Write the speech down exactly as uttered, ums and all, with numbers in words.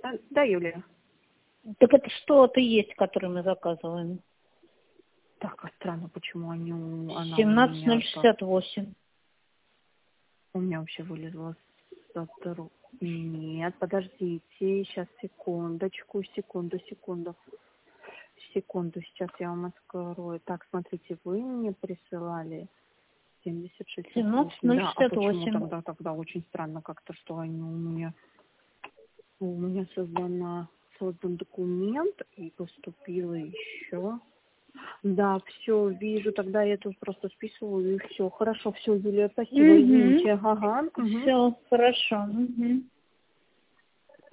Да, Юлия. Так это что-то есть, который мы заказываем? Так, а странно, почему они у... она семнадцать у ноль меня... шестьдесят восемь. У меня вообще вылезло сотру... Нет, подождите, сейчас, секундочку, секунду, секунду. Секунду, сейчас я вам открою. Так, смотрите, вы мне присылали семьдесят шестьдесят семнадцать восемь. ноль Да, а шестьдесят почему восемь. тогда, тогда очень странно как-то, что они у меня... У меня создана, создан документ и поступило еще. Да, все, вижу, тогда я тут просто списываю и все. Хорошо, все, Юлия, спасибо, Угу. извините. Ага. Угу. Все хорошо. Угу.